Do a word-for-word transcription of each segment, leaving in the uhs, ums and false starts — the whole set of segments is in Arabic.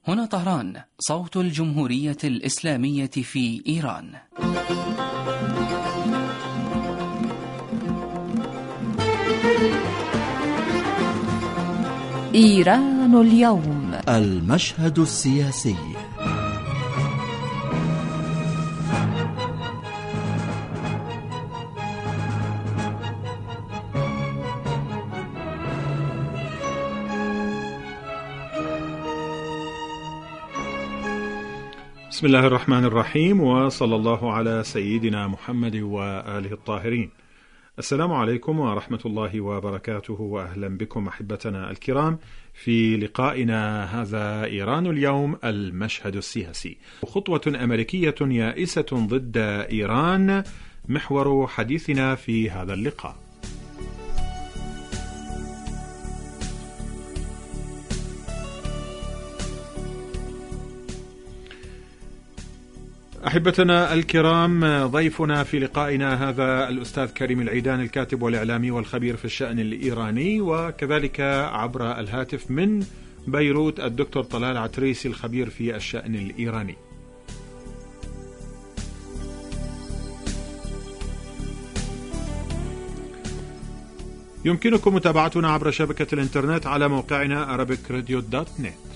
هنا طهران، صوت الجمهورية الإسلامية في إيران. إيران اليوم، المشهد السياسي. بسم الله الرحمن الرحيم، وصلى الله على سيدنا محمد وآله الطاهرين. السلام عليكم ورحمة الله وبركاته، وأهلا بكم أحبتنا الكرام في لقائنا هذا إيران اليوم، المشهد السياسي. خطوة أمريكية يائسة ضد إيران محور حديثنا في هذا اللقاء. أحبتنا الكرام، ضيفنا في لقائنا هذا الأستاذ كريم العيدان، الكاتب والإعلامي والخبير في الشأن الإيراني، وكذلك عبر الهاتف من بيروت الدكتور طلال عتريسي، الخبير في الشأن الإيراني. يمكنكم متابعتنا عبر شبكة الإنترنت على موقعنا arabic radio dot net.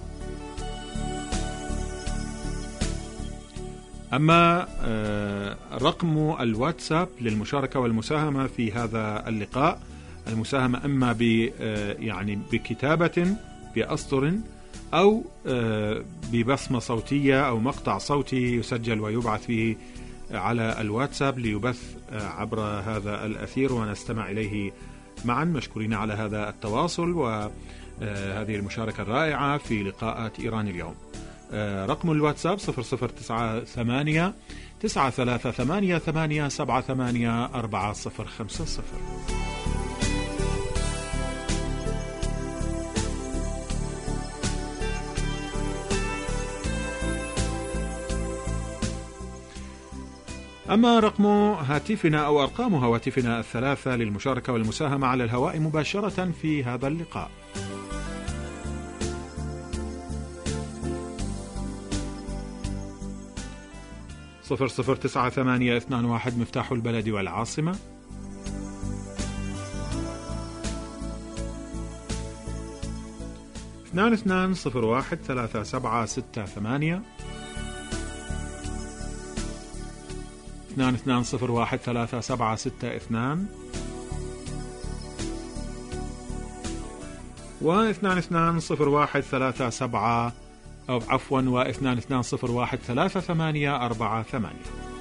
أما رقم الواتساب للمشاركة والمساهمة في هذا اللقاء، المساهمة إما ب يعني بكتابة بأسطر أو ببصمة صوتية أو مقطع صوتي يسجل ويبعث فيه على الواتساب ليبث عبر هذا الأثير ونستمع إليه معا، مشكورين على هذا التواصل وهذه المشاركة الرائعة في لقاءات إيران اليوم. رقم الواتساب صفر صفر تسعة ثمانية تسعة ثلاثة ثمانية ثمانية سبعة ثمانية أربعة صفر خمسة صفر. أما رقم هاتفنا أو أرقام هواتفنا الثلاثة للمشاركة والمساهمة على الهواء مباشرة في هذا اللقاء: صفر صفر تسعة ثمانية اثنان واحد مفتاح البلد والعاصمة، اثنان اثنان صفر واحد ثلاثة سبعة ستة ثمانية، اثنان اثنان صفر واحد ثلاثة سبعة ستة اثنان، واثنان اثنان صفر واحد ثلاثة سبعة أو عفوا واثنان اثنان صفر واحد ثلاثة ثمانية أربعة ثمانية.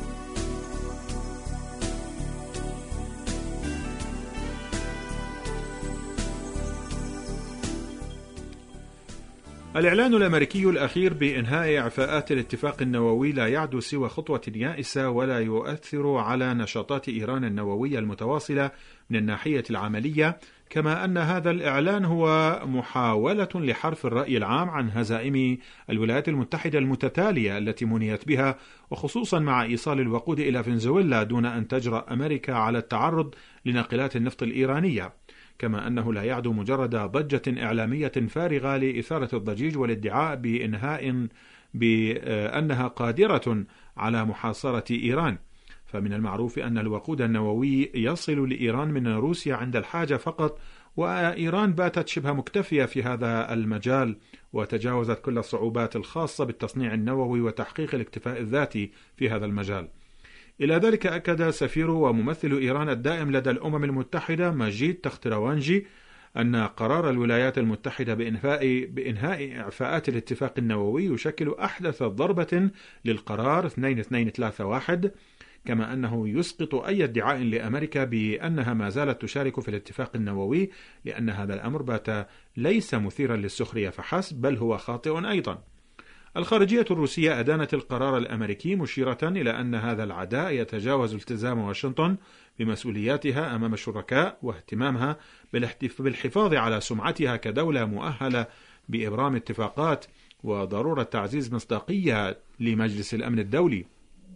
الإعلان الأمريكي الأخير بإنهاء إعفاءات الاتفاق النووي لا يعد سوى خطوة يائسة ولا يؤثر على نشاطات إيران النووية المتواصلة من الناحية العملية، كما أن هذا الإعلان هو محاولة لحرف الرأي العام عن هزائم الولايات المتحدة المتتالية التي منيت بها، وخصوصا مع إيصال الوقود إلى فنزويلا دون أن تجرأ أمريكا على التعرض لناقلات النفط الإيرانية، كما أنه لا يعد مجرد ضجة إعلامية فارغة لإثارة الضجيج والادعاء بإنهاء بأنها قادرة على محاصرة إيران. فمن المعروف أن الوقود النووي يصل لإيران من روسيا عند الحاجة فقط، وإيران باتت شبه مكتفية في هذا المجال وتجاوزت كل الصعوبات الخاصة بالتصنيع النووي وتحقيق الاكتفاء الذاتي في هذا المجال. إلى ذلك أكد سفير وممثل إيران الدائم لدى الأمم المتحدة ماجيد تختروانجي أن قرار الولايات المتحدة بإنهاء بإنهاء إعفاءات الاتفاق النووي يشكل أحدث ضربة للقرار اثنين اثنين ثلاثة واحد، كما أنه يسقط أي ادعاء لأمريكا بأنها ما زالت تشارك في الاتفاق النووي، لأن هذا الأمر بات ليس مثيرا للسخرية فحسب، بل هو خاطئ أيضا. الخارجية الروسية أدانت القرار الأمريكي مشيرة إلى أن هذا العداء يتجاوز التزام واشنطن بمسؤولياتها أمام الشركاء واهتمامها بالحفاظ على سمعتها كدولة مؤهلة بإبرام اتفاقات، وضرورة تعزيز مصداقية لمجلس الأمن الدولي.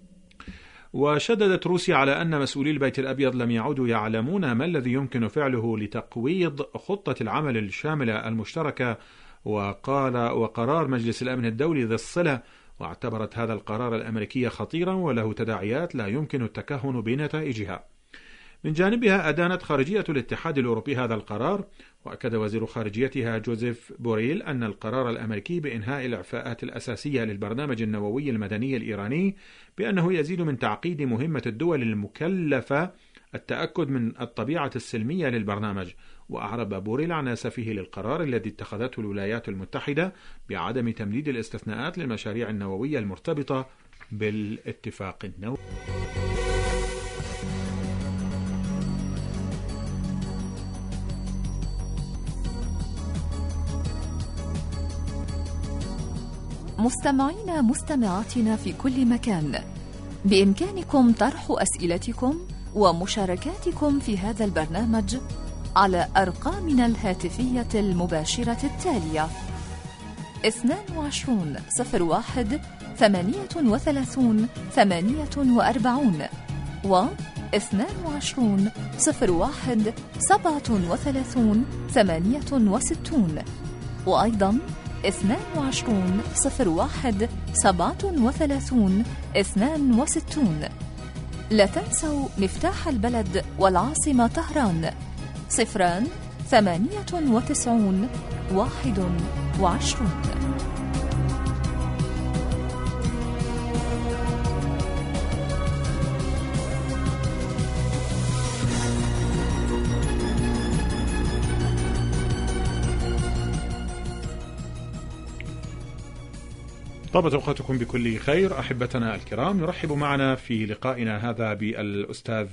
وشددت روسيا على أن مسؤولي البيت الأبيض لم يعودوا يعلمون ما الذي يمكن فعله لتقويض خطة العمل الشاملة المشتركة وقال وقرار مجلس الأمن الدولي ذي الصلة، واعتبرت هذا القرار الأمريكي خطيرا وله تداعيات لا يمكن التكهن بنتائجها. من جانبها أدانت خارجية الاتحاد الأوروبي هذا القرار، وأكد وزير خارجيتها جوزيف بوريل أن القرار الأمريكي بإنهاء الإعفاءات الأساسية للبرنامج النووي المدني الإيراني بأنه يزيد من تعقيد مهمة الدول المكلفة التأكد من الطبيعة السلمية للبرنامج. وأعرب بوريل عن أسفه للقرار الذي اتخذته الولايات المتحدة بعدم تمديد الاستثناءات للمشاريع النووية المرتبطة بالاتفاق النووي. مستمعينا مستمعاتنا في كل مكان، بإمكانكم طرح أسئلتكم ومشاركاتكم في هذا البرنامج على أرقامنا الهاتفية المباشرة التالية: اثنان وعشرون صفر واحد ثمانية وثلاثون ثمانية وأربعون و اثنان وعشرون صفر واحد سبعة وثلاثون ثمانية وستون، وأيضا اثنان وعشرون صفر واحد سبعة وثلاثون اثنان وستون. لا تنسوا مفتاح البلد والعاصمة طهران صفران ثمانية وتسعون واحد وعشرون. طابت أوقاتكم بكل خير. أحبتنا الكرام، نرحب معنا في لقائنا هذا بالأستاذ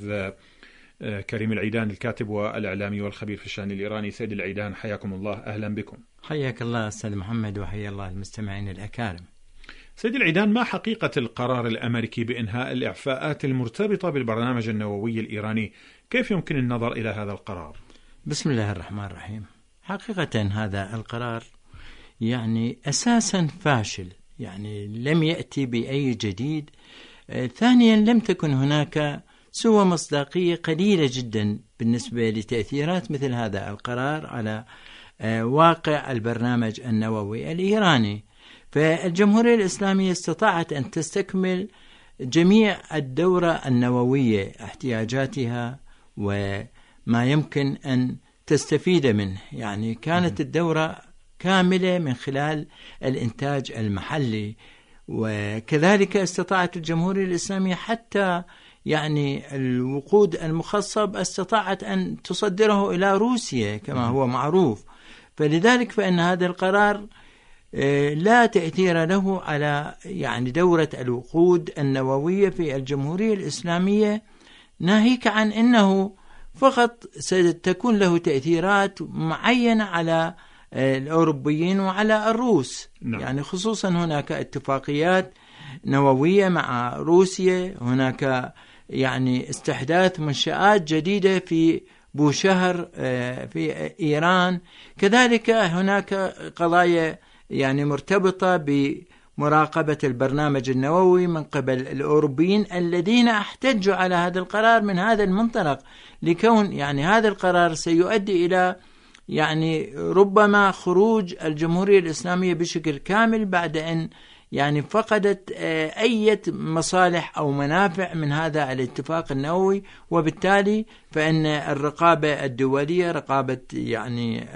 كريم العيدان، الكاتب والإعلامي والخبير في الشأن الإيراني. سيد العيدان، حياكم الله، أهلا بكم. حياك الله أستاذ محمد، وحيا الله المستمعين الأكارم. سيد العيدان، ما حقيقة القرار الأمريكي بإنهاء الإعفاءات المرتبطة بالبرنامج النووي الإيراني؟ كيف يمكن النظر إلى هذا القرار؟ بسم الله الرحمن الرحيم. حقيقة هذا القرار يعني أساسا فاشل، يعني لم يأتي بأي جديد. آه ثانيا، لم تكن هناك سوى مصداقية قليلة جدا بالنسبة لتأثيرات مثل هذا القرار على آه واقع البرنامج النووي الإيراني. فالجمهورية الإسلامية استطاعت أن تستكمل جميع الدورة النووية، احتياجاتها وما يمكن أن تستفيد منه. يعني كانت الدورة كاملة من خلال الإنتاج المحلي، وكذلك استطاعت الجمهورية الإسلامية حتى يعني الوقود المخصب استطاعت أن تصدره إلى روسيا كما هو معروف. فلذلك فإن هذا القرار لا تأثير له على يعني دورة الوقود النووية في الجمهورية الإسلامية، ناهيك عن أنه فقط ستكون له تأثيرات معينة على الأوروبيين وعلى الروس. نعم. يعني خصوصا هناك اتفاقيات نووية مع روسيا، هناك يعني استحداث منشآت جديدة في بوشهر في إيران، كذلك هناك قضايا يعني مرتبطة بمراقبة البرنامج النووي من قبل الأوروبيين الذين احتجوا على هذا القرار من هذا المنطلق، لكون يعني هذا القرار سيؤدي إلى يعني ربما خروج الجمهورية الإسلامية بشكل كامل بعد أن يعني فقدت أي مصالح أو منافع من هذا الاتفاق النووي. وبالتالي فإن الرقابة الدولية، رقابة يعني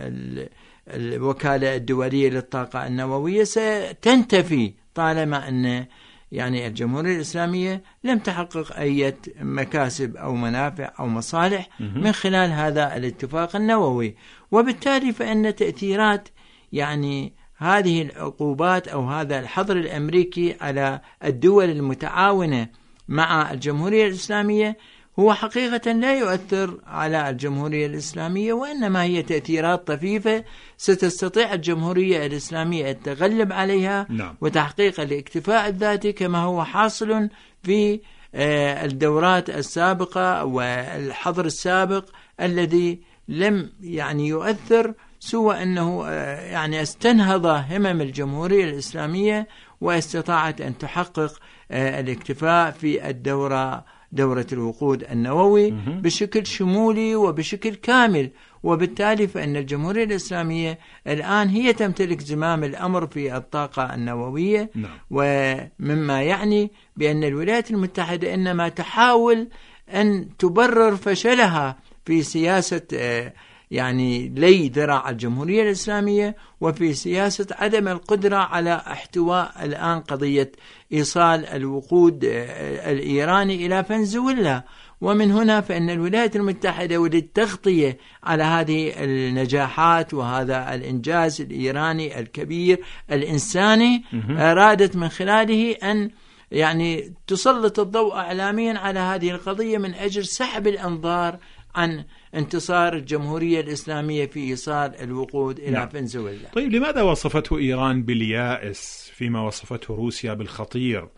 الوكالة الدولية للطاقة النووية ستنتفي طالما أن يعني الجمهورية الإسلامية لم تحقق أي مكاسب أو منافع أو مصالح من خلال هذا الاتفاق النووي. وبالتالي فإن تأثيرات يعني هذه العقوبات أو هذا الحظر الأمريكي على الدول المتعاونة مع الجمهورية الإسلامية هو حقيقة لا يؤثر على الجمهورية الإسلامية، وإنما هي تأثيرات طفيفة ستستطيع الجمهورية الإسلامية أن تغلب عليها. نعم. وتحقيق الاكتفاء الذاتي كما هو حاصل في الدورات السابقة والحظر السابق الذي لم يعني يؤثر سوى أنه يعني استنهض همم الجمهورية الإسلامية واستطاعت أن تحقق الاكتفاء في الدورة دورة الوقود النووي بشكل شمولي وبشكل كامل. وبالتالي فإن الجمهورية الإسلامية الآن هي تمتلك زمام الأمر في الطاقة النووية. نعم. ومما يعني بأن الولايات المتحدة إنما تحاول أن تبرر فشلها في سياسة يعني لي ذراع الجمهورية الإسلامية، وفي سياسة عدم القدرة على احتواء الآن قضية إيصال الوقود الإيراني إلى فنزويلا. ومن هنا فإن الولايات المتحدة وللتغطية على هذه النجاحات وهذا الإنجاز الإيراني الكبير الإنساني أرادت من خلاله أن يعني تسلط الضوء إعلاميا على هذه القضية من أجل سحب الأنظار عن انتصار الجمهورية الإسلامية في إيصال الوقود إلى نعم. فنزويلا. طيب لماذا وصفته إيران باليائس فيما وصفته روسيا بالخطير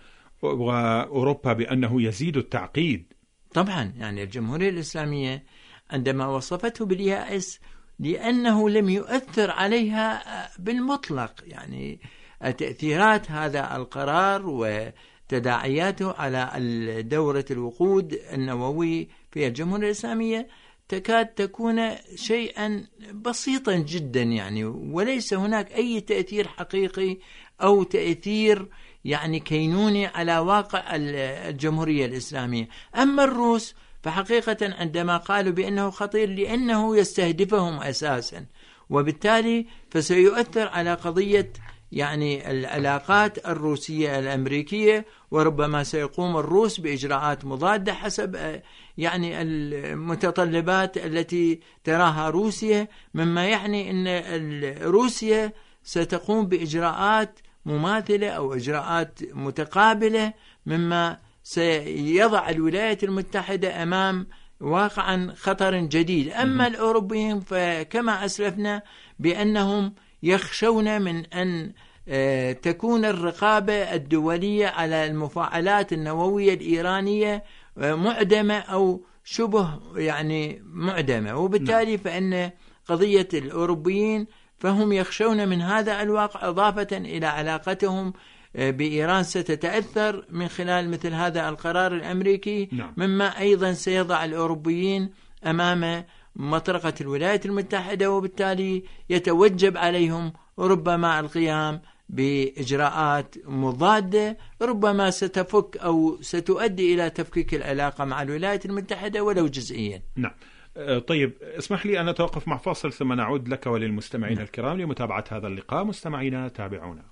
وأوروبا بأنه يزيد التعقيد؟ طبعا يعني الجمهورية الإسلامية عندما وصفته باليائس لأنه لم يؤثر عليها بالمطلق، يعني تأثيرات هذا القرار وتداعياته على دورة الوقود النووي في الجمهورية الإسلامية تكاد تكون شيئا بسيطا جدا يعني، وليس هناك أي تأثير حقيقي أو تأثير يعني كينوني على واقع الجمهورية الإسلامية. أما الروس فحقيقة عندما قالوا بأنه خطير لأنه يستهدفهم أساسا، وبالتالي فسيؤثر على قضية يعني العلاقات الروسية الأمريكية، وربما سيقوم الروس بإجراءات مضادة حسب يعني المتطلبات التي تراها روسيا، مما يعني أن روسيا ستقوم بإجراءات مماثلة أو إجراءات متقابلة، مما سيضع الولايات المتحدة أمام واقعا خطر جديد. أما الأوروبيين فكما أسلفنا بأنهم يخشون من أن تكون الرقابة الدولية على المفاعلات النووية الإيرانية معدمة أو شبه يعني معدمة، وبالتالي فإن قضية الأوروبيين فهم يخشون من هذا الواقع، إضافة إلى علاقتهم بإيران ستتأثر من خلال مثل هذا القرار الأمريكي. نعم. مما أيضا سيضع الأوروبيين أمام مطرقة الولايات المتحدة، وبالتالي يتوجب عليهم ربما القيام بإجراءات مضادة ربما ستفك أو ستؤدي إلى تفكيك العلاقة مع الولايات المتحدة ولو جزئيا. نعم. طيب اسمح لي أن نتوقف مع فاصل ثم نعود لك وللمستمعين نعم. الكرام لمتابعة هذا اللقاء. مستمعينا تابعونا.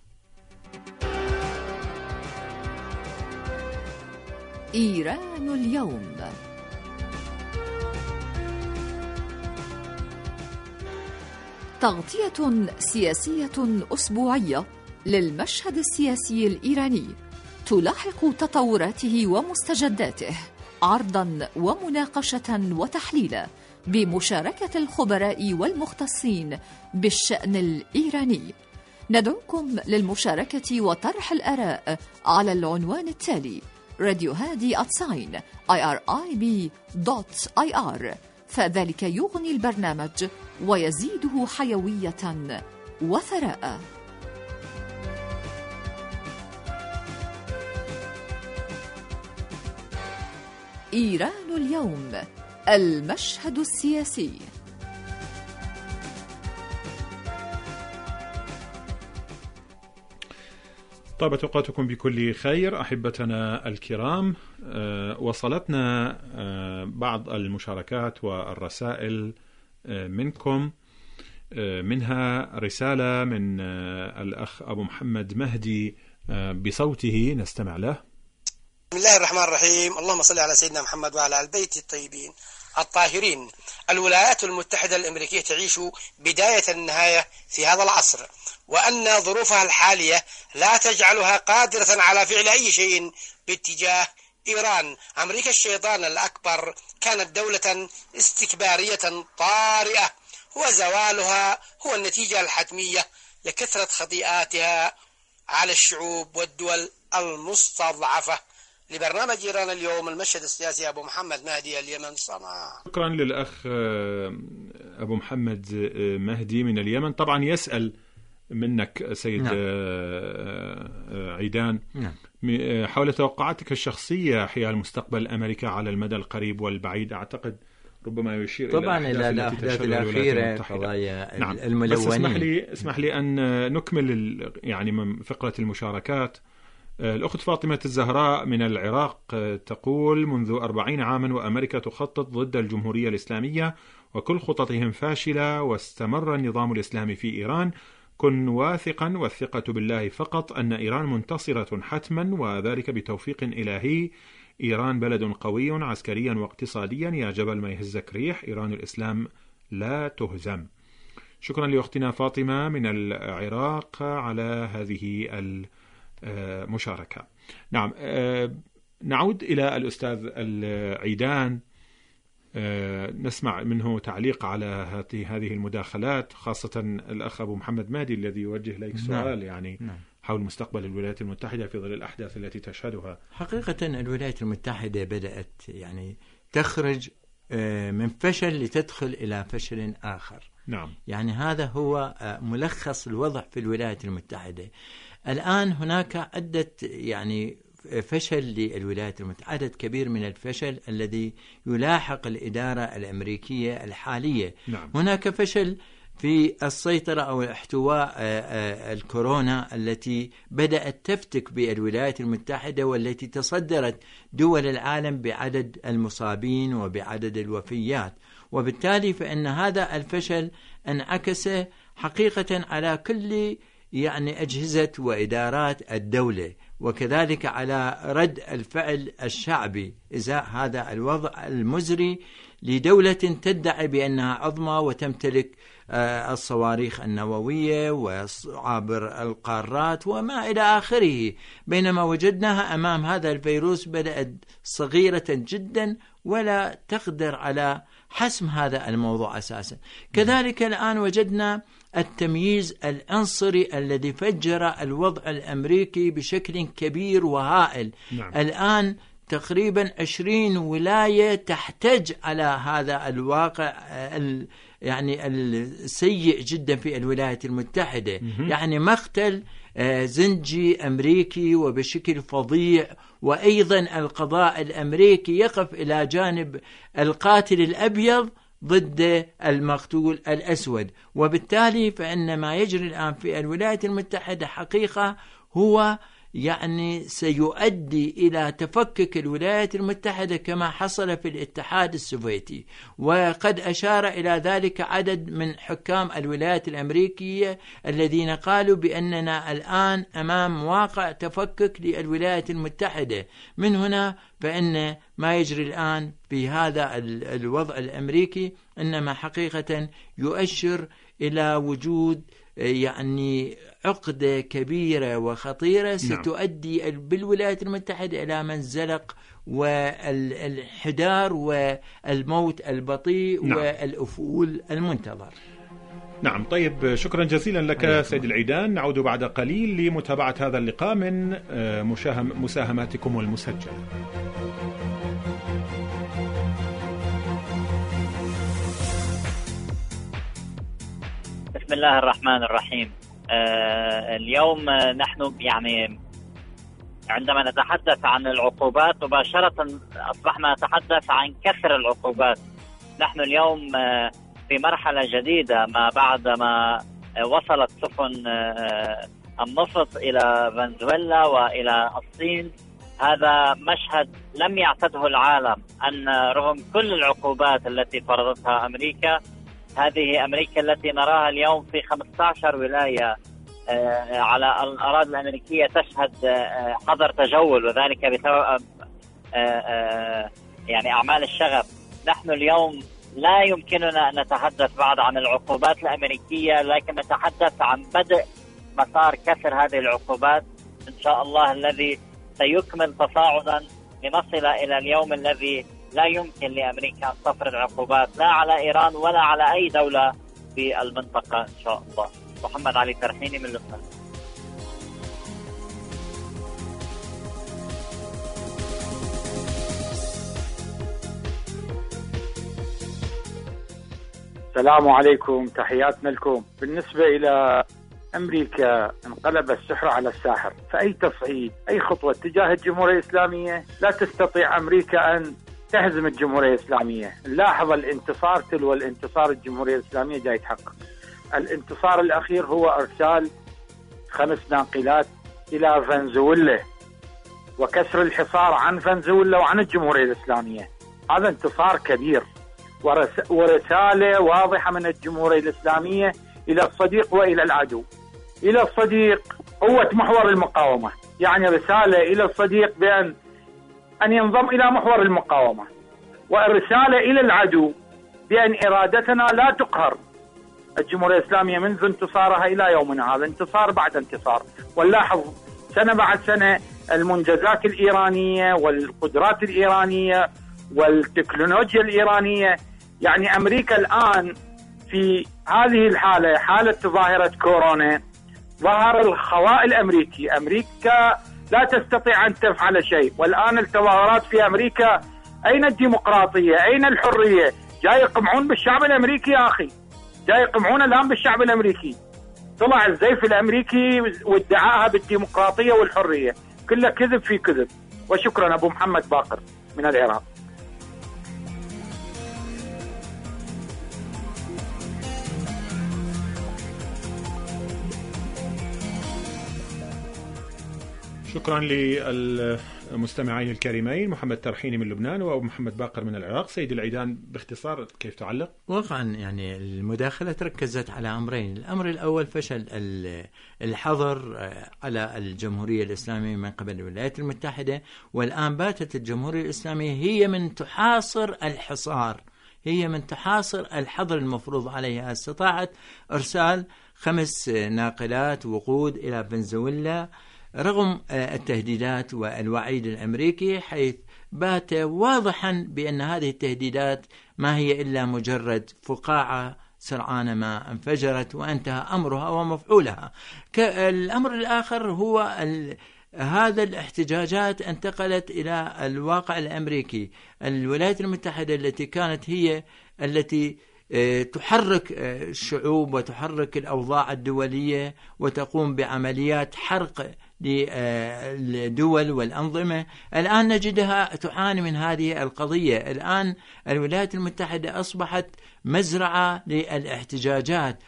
إيران اليوم. تغطية سياسية أسبوعية للمشهد السياسي الإيراني تلاحق تطوراته ومستجداته، عرضا ومناقشة وتحليلا بمشاركة الخبراء والمختصين بالشأن الإيراني. ندعوكم للمشاركة وطرح الآراء على العنوان التالي: راديو هادي آت ساين آي آر آي بي دوت آي آر، فذلك يغني البرنامج ويزيده حيوية وثراء. إيران اليوم، المشهد السياسي. طابت أوقاتكم بكل خير أحبتنا الكرام. أه وصلتنا أه بعض المشاركات والرسائل أه منكم، أه منها رسالة من أه الأخ أبو محمد مهدي أه بصوته، نستمع له. بسم الله الرحمن الرحيم. اللهم صل على سيدنا محمد وعلى البيت الطيبين الطاهرين. الولايات المتحدة الأمريكية تعيش بداية النهاية في هذا العصر، وأن ظروفها الحالية لا تجعلها قادرة على فعل أي شيء باتجاه إيران. أمريكا الشيطان الأكبر كانت دولة استكبارية طارئة، وزوالها هو النتيجة الحتمية لكثرة خطيئاتها على الشعوب والدول المستضعفة. لبرنامج إيران اليوم، المشهد السياسي، أبو محمد مهدي، اليمن، صنعاء. شكرا للأخ أبو محمد مهدي من اليمن. طبعا يسأل منك سيد نعم. عيدان نعم. حول توقعاتك الشخصية حيال مستقبل أمريكا على المدى القريب والبعيد. أعتقد ربما يشير طبعا إلى الأحداث الأخيرة قضايا نعم. الملونين. بس اسمح لي اسمح لي أن نكمل يعني من فقرة المشاركات. الأخت فاطمة الزهراء من العراق تقول: منذ أربعين عاما وأمريكا تخطط ضد الجمهورية الإسلامية وكل خططهم فاشلة، واستمر النظام الإسلامي في إيران. كن واثقا والثقة بالله فقط أن إيران منتصرة حتما، وذلك بتوفيق إلهي. إيران بلد قوي عسكريا واقتصاديا، يا جبل ما يهزك ريح، إيران الإسلام لا تهزم. شكرا لأختنا فاطمة من العراق على هذه المشاركة. نعم، نعود إلى الأستاذ العيدان، نسمع منه تعليق على هذه المداخلات، خاصة الأخ أبو محمد مادي الذي يوجه لك سؤال يعني نعم. حول مستقبل الولايات المتحدة في ظل الأحداث التي تشهدها. حقيقة الولايات المتحدة بدأت يعني تخرج من فشل لتدخل إلى فشل آخر. نعم. يعني هذا هو ملخص الوضع في الولايات المتحدة. الآن هناك عدة يعني فشل للولايات المتحدة، عدد كبير من الفشل الذي يلاحق الإدارة الأمريكية الحالية. نعم. هناك فشل في السيطرة أو احتواء الكورونا التي بدأت تفتك بالولايات المتحدة، والتي تصدرت دول العالم بعدد المصابين وبعدد الوفيات، وبالتالي فإن هذا الفشل انعكس حقيقة على كل يعني أجهزة وإدارات الدولة، وكذلك على رد الفعل الشعبي إزاء هذا الوضع المزري لدولة تدعي بأنها عظمى وتمتلك الصواريخ النووية وعابر القارات وما إلى آخره، بينما وجدناها أمام هذا الفيروس بدأت صغيرة جدا ولا تقدر على حسم هذا الموضوع أساسا. كذلك الآن وجدنا التمييز العنصري الذي فجر الوضع الأمريكي بشكل كبير وهائل. نعم. الآن تقريبا عشرين ولاية تحتج على هذا الواقع يعني السيء جدا في الولايات المتحدة. مم. يعني مقتل زنجي أمريكي وبشكل فظيع، وأيضا القضاء الأمريكي يقف إلى جانب القاتل الأبيض ضد المقتول الأسود، وبالتالي فإن ما يجري الآن في الولايات المتحدة حقيقة هو يعني سيؤدي إلى تفكك الولايات المتحدة كما حصل في الاتحاد السوفيتي، وقد أشار إلى ذلك عدد من حكام الولايات الأمريكية الذين قالوا بأننا الآن أمام واقع تفكك للولايات المتحدة. من هنا فإن ما يجري الآن في هذا الوضع الأمريكي إنما حقيقة يؤشر إلى وجود يعني عقدة كبيرة وخطيرة ستؤدي بالولايات المتحدة إلى منزلق والانحدار والموت البطيء. نعم. والأفول المنتظر. نعم. طيب، شكرا جزيلا لك سيد العيدان. نعود بعد قليل لمتابعة هذا اللقاء من مساهماتكم المسجلة. بسم الله الرحمن الرحيم. آه اليوم نحن يعني عندما نتحدث عن العقوبات مباشرة أصبحنا نتحدث عن كسر العقوبات. نحن اليوم آه في مرحلة جديدة ما بعد ما آه وصلت سفن آه النفط إلى فنزويلا وإلى الصين. هذا مشهد لم يعتده العالم، أن رغم كل العقوبات التي فرضتها أمريكا، هذه أمريكا التي نراها اليوم في خمسة عشر ولاية على الأراضي الأمريكية تشهد حظر تجول، وذلك بسبب يعني أعمال الشغب. نحن اليوم لا يمكننا أن نتحدث بعد عن العقوبات الأمريكية، لكن نتحدث عن بدء مسار كسر هذه العقوبات إن شاء الله، الذي سيكمل تصاعدا لنصل إلى اليوم الذي لا يمكن لأمريكا أن تفرض عقوبات لا على إيران ولا على أي دولة في المنطقة إن شاء الله. محمد علي ترحيني من لبنان. السلام عليكم، تحياتنا لكم. بالنسبة إلى أمريكا انقلب السحر على الساحر، فأي تصعيد أي خطوة تجاه الجمهورية الإسلامية لا تستطيع أمريكا أن تهزم الجمهورية الإسلامية. نلاحظ الانتصار تلو الانتصار الجمهورية الإسلامية جاي يتحقق. الانتصار الأخير هو إرسال خمس ناقلات إلى فنزويلا وكسر الحصار عن فنزويلا وعن الجمهورية الإسلامية. هذا انتصار كبير ورسالة واضحة من الجمهورية الإسلامية إلى الصديق وإلى العدو. إلى الصديق قوة محور المقاومة، يعني رسالة إلى الصديق بأن أن ينضم إلى محور المقاومة، والرسالة إلى العدو بأن إرادتنا لا تقهر. الجمهورية الإسلامية منذ انتصارها إلى يومنا هذا انتصار بعد انتصار، ونلاحظ سنة بعد سنة المنجزات الإيرانية والقدرات الإيرانية والتكنولوجيا الإيرانية. يعني أمريكا الآن في هذه الحالة، حالة ظاهرة كورونا، ظهر الخواء الأمريكي. أمريكا لا تستطيع أن تفعل شيء، والآن التظاهرات في أمريكا، أين الديمقراطية؟ أين الحرية؟ جاي يقمعون بالشعب الأمريكي يا أخي، جاي يقمعون الآن بالشعب الأمريكي. طلع الزيف الأمريكي وادعاها بالديمقراطية والحرية، كله كذب في كذب. وشكرا أبو محمد باقر من العراق. شكرا للمستمعين الكريمين محمد ترحيني من لبنان وأبو محمد باقر من العراق. سيد العيدان باختصار كيف تعلق؟ واقعا يعني المداخلة ركزت على أمرين. الأمر الأول فشل الحظر على الجمهورية الإسلامية من قبل الولايات المتحدة، والآن باتت الجمهورية الإسلامية هي من تحاصر الحصار، هي من تحاصر الحظر المفروض عليها. استطاعت إرسال خمس ناقلات وقود إلى فنزويلا رغم التهديدات والوعيد الأمريكي، حيث بات واضحا بأن هذه التهديدات ما هي إلا مجرد فقاعة سرعان ما انفجرت وانتهى أمرها ومفعولها. الأمر الآخر هو هذا الاحتجاجات انتقلت إلى الواقع الأمريكي. الولايات المتحدة التي كانت هي التي تحرك الشعوب وتحرك الأوضاع الدولية وتقوم بعمليات حرق للدول والأنظمة، الآن نجدها تعاني من هذه القضية. الآن الولايات المتحدة أصبحت مزرعة للاحتجاجات،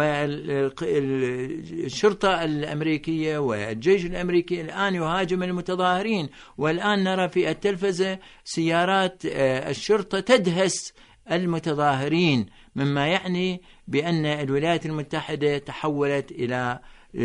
والشرطة الأمريكية والجيش الأمريكي الآن يهاجم المتظاهرين، والآن نرى في التلفزة سيارات الشرطة تدهس المتظاهرين، مما يعني بأن الولايات المتحدة تحولت إلى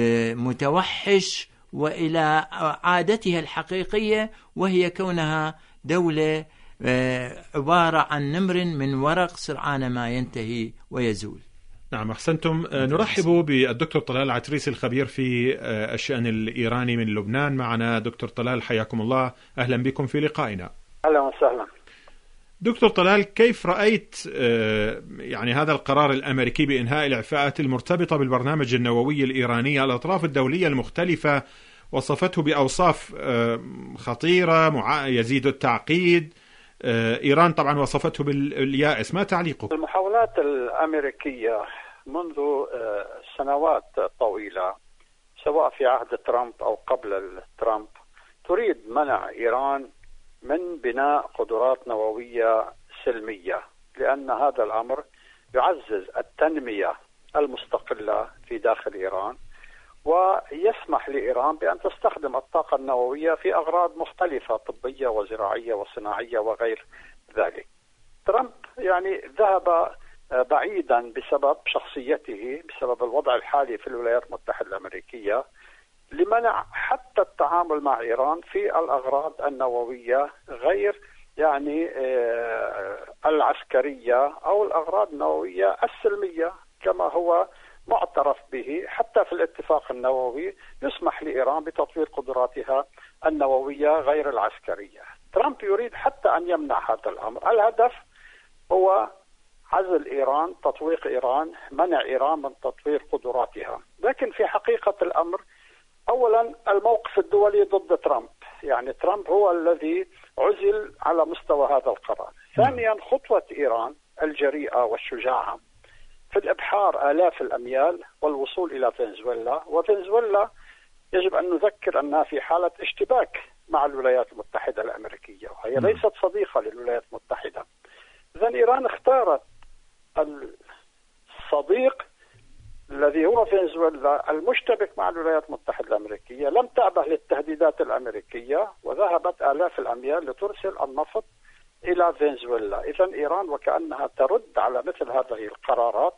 متوحش وإلى عادتها الحقيقية، وهي كونها دولة عبارة عن نمر من ورق سرعان ما ينتهي ويزول. نعم أحسنتم. نرحب بالدكتور طلال العتريسي الخبير في الشأن الإيراني من لبنان. معنا دكتور طلال، حياكم الله، أهلا بكم في لقائنا. أهلا وسهلا. دكتور طلال، كيف رأيت يعني هذا القرار الأمريكي بإنهاء الإعفاءات المرتبطة بالبرنامج النووي الإيراني؟ الأطراف الدولية المختلفة وصفته بأوصاف خطيرة يزيد التعقيد، إيران طبعا وصفته باليائس. ما تعليقه؟ المحاولات الأمريكية منذ سنوات طويلة سواء في عهد ترامب أو قبل ترامب تريد منع إيران من بناء قدرات نووية سلمية، لأن هذا الأمر يعزز التنمية المستقلة في داخل إيران ويسمح لإيران بأن تستخدم الطاقة النووية في أغراض مختلفة طبية وزراعية وصناعية وغير ذلك. ترامب يعني ذهب بعيدا بسبب شخصيته، بسبب الوضع الحالي في الولايات المتحدة الأمريكية، لمنع حتى التعامل مع إيران في الأغراض النووية غير يعني العسكرية أو الأغراض النووية السلمية كما هو معترف به. حتى في الاتفاق النووي يسمح لإيران بتطوير قدراتها النووية غير العسكرية. ترامب يريد حتى أن يمنع هذا الأمر. الهدف هو عزل إيران، تطويق إيران، منع إيران من تطوير قدراتها. لكن في حقيقة الأمر أولا الموقف الدولي ضد ترامب، يعني ترامب هو الذي عزل على مستوى هذا القرار. ثانيا خطوة إيران الجريئة والشجاعة في الإبحار آلاف الأميال والوصول إلى فنزويلا، وفنزويلا يجب أن نذكر أنها في حالة اشتباك مع الولايات المتحدة الأمريكية، وهي ليست صديقة للولايات المتحدة فنزويلا المشتبك مع الولايات المتحدة الأمريكية لم تأبه للتهديدات الأمريكية وذهبت آلاف الأميال لترسل النفط إلى فنزويلا. إذن إيران وكأنها ترد على مثل هذه القرارات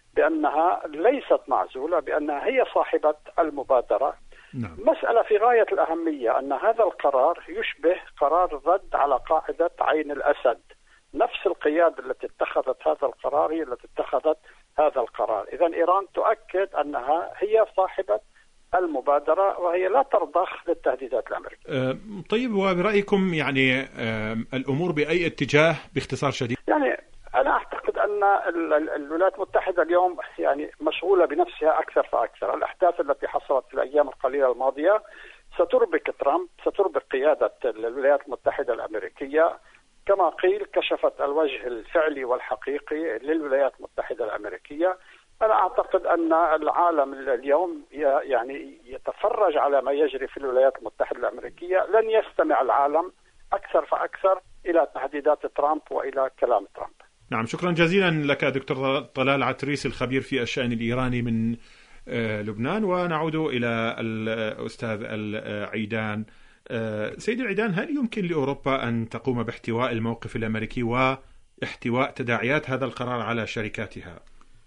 بأنها ليست معزولة، بأنها هي صاحبة المبادرة. نعم. مسألة في غاية الأهمية أن هذا القرار يشبه قرار الرد على قاعدة عين الأسد. نفس القيادة التي اتخذت هذا القرار هي التي اتخذت هذا القرار. إذن إيران تؤكد أنها هي صاحبة المبادرة وهي لا ترضخ للتهديدات الأمريكية. أه طيب، وبرأيكم يعني أه الأمور بأي اتجاه باختصار شديد؟ يعني أنا أعتقد أن الولايات المتحدة اليوم يعني مشغولة بنفسها أكثر فأكثر. الأحداث التي حصلت في الأيام القليلة الماضية ستربك ترامب، ستربك قيادة الولايات المتحدة الأمريكية. كما قيل كشفت الوجه الفعلي والحقيقي للولايات المتحدة الأمريكية. أنا أعتقد أن العالم اليوم يعني يتفرج على ما يجري في الولايات المتحدة الأمريكية. لن يستمع العالم أكثر فأكثر إلى تهديدات ترامب وإلى كلام ترامب. نعم، شكرا جزيلا لك دكتور طلال عتريس الخبير في الشأن الإيراني من لبنان. ونعود إلى الأستاذ العيدان. سيد العيدان، هل يمكن لأوروبا أن تقوم باحتواء الموقف الأمريكي واحتواء تداعيات هذا القرار على شركاتها؟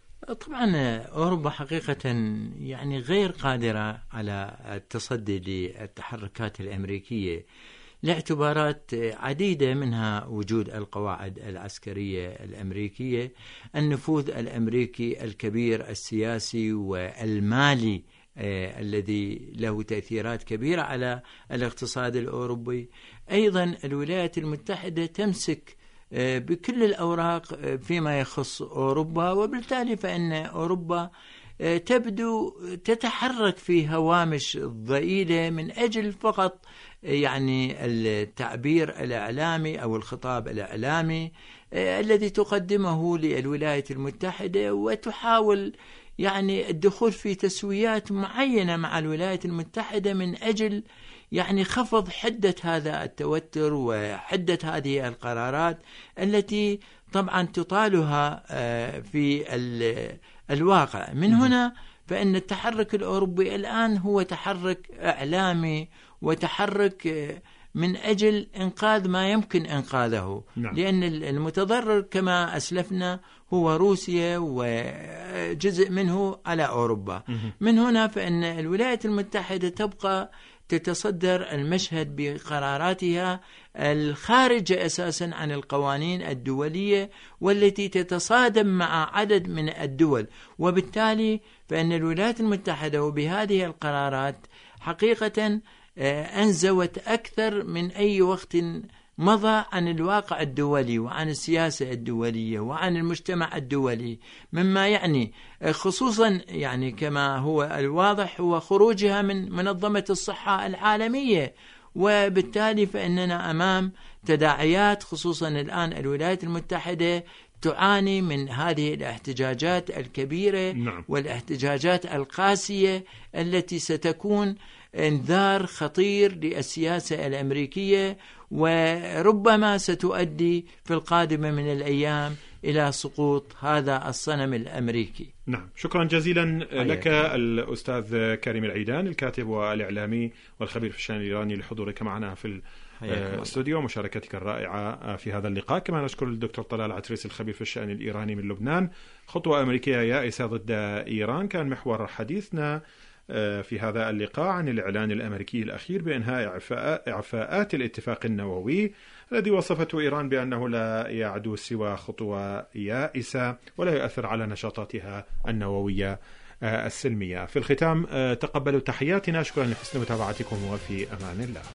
طبعا أوروبا حقيقة يعني غير قادرة على التصدي للتحركات الأمريكية لاعتبارات عديدة، منها وجود القواعد العسكرية الأمريكية، النفوذ الأمريكي الكبير السياسي والمالي آه الذي له تأثيرات كبيرة على الاقتصاد الأوروبي. أيضا الولايات المتحدة تمسك آه بكل الأوراق آه فيما يخص أوروبا، وبالتالي فإن أوروبا آه تبدو تتحرك في هوامش ضئيلة من أجل فقط يعني التعبير الإعلامي أو الخطاب الإعلامي آه الذي تقدمه للولايات المتحدة، وتحاول يعني الدخول في تسويات معينة مع الولايات المتحدة من أجل يعني خفض حدة هذا التوتر وحدة هذه القرارات التي طبعا تطالها في الواقع. من هنا فإن التحرك الأوروبي الآن هو تحرك إعلامي وتحرك من أجل إنقاذ ما يمكن إنقاذه. نعم. لأن المتضرر كما أسلفنا هو روسيا وجزء منه على أوروبا. من هنا فإن الولايات المتحدة تبقى تتصدر المشهد بقراراتها الخارجة أساسا عن القوانين الدولية والتي تتصادم مع عدد من الدول، وبالتالي فإن الولايات المتحدة وبهذه القرارات حقيقة أنزوت أكثر من أي وقت مضى عن الواقع الدولي وعن السياسة الدولية وعن المجتمع الدولي، مما يعني خصوصا يعني كما هو الواضح هو خروجها من منظمة الصحة العالمية. وبالتالي فإننا أمام تداعيات، خصوصا الآن الولايات المتحدة تعاني من هذه الاحتجاجات الكبيرة. نعم. والاحتجاجات القاسية التي ستكون انذار خطير للسياسة الأمريكية، وربما ستؤدي في القادمة من الأيام إلى سقوط هذا الصنم الأمريكي. نعم، شكرا جزيلا لك الأستاذ كريم العيدان الكاتب والإعلامي والخبير في الشأن الإيراني لحضورك معنا في الاستوديو ومشاركتك الرائعة في هذا اللقاء. كما نشكر الدكتور طلال عتريس الخبير في الشأن الإيراني من لبنان. خطوة أمريكية يائسة ضد إيران كان محور حديثنا في هذا اللقاء عن الإعلان الأمريكي الأخير بإنهاء إعفاءات الاتفاق النووي الذي وصفته إيران بأنه لا يعدو سوى خطوة يائسة ولا يؤثر على نشاطاتها النووية السلمية. في الختام تقبلوا تحياتنا، شكرا لحسن متابعتكم وفي أمان الله.